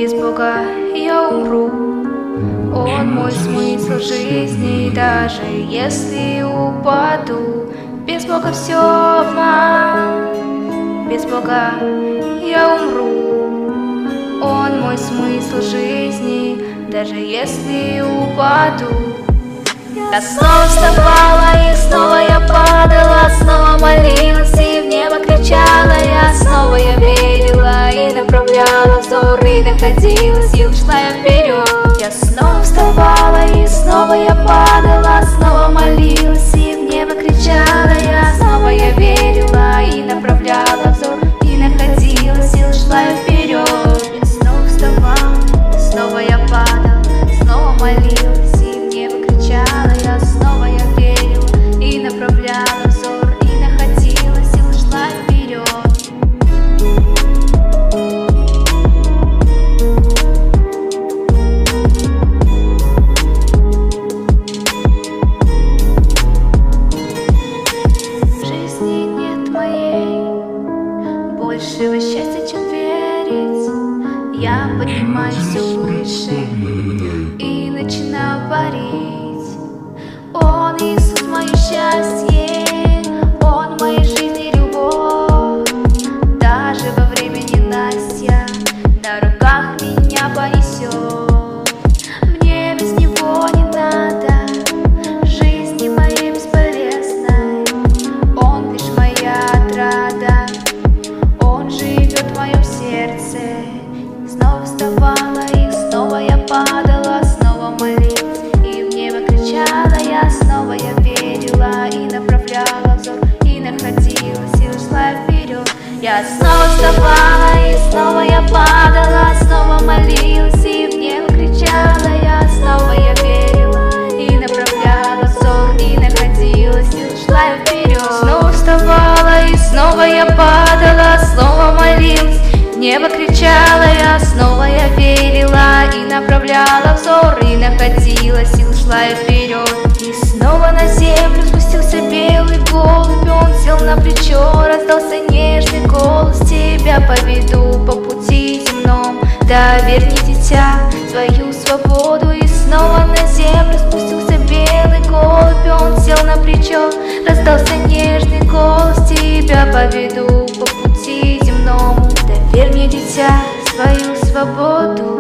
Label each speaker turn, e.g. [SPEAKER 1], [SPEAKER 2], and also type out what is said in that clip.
[SPEAKER 1] Без Бога я умру. Он мой смысл жизни, даже если упаду. Без Бога все обман, без Бога я умру. Он мой смысл жизни, даже если упаду. Я снова вставала и снова я падала, снова молилась и в небо кричала. Я снова я верила и направляла взор, и находила сил, шла я вперед. Я снова вставала и снова я падала, снова молилась и в небо кричала. Я снова я верила и направляла взор, и находила сил, шла я вперед. Я снова вставала, снова я падала, снова молилась и в небо кричала. Я снова я верила и направляла взор, и находила сил, шла вперед. В жизни нет моей большего счастья, чем верить. Я поднимаюсь все выше и начинаю парить. Он Иисус, мое счастье, Он в моей жизни любовь. Даже во время ненастья на руках меня понесет. Мне без Него не надо, жизни моей бесполезной. Он лишь моя отрада, Он живет в моем сердце. Снова вставала и снова я падала, снова молилась и в небо кричала. Я снова я верила и направляла взор, и находила силы, шла я вперед. Я снова вставала и снова я падала, снова молилась и в небо кричала. Я снова я верила и направляла взор, и находила силы, шла я вперед. Снова вставала и снова я падала, снова молилась, в небо кричала. Я снова я верила и направляла взор, и находила сил, шла я вперед. И снова на землю спустился белый голубь. Он сел на плечо, раздался нежный голос: тебя поведу по пути земном, доверь мне, дитя, свою свободу. И снова на землю спустился белый голубь. Он сел на плечо, раздался нежный голос: тебя поведу по пути земному, доверь мне, дитя, свою свободу.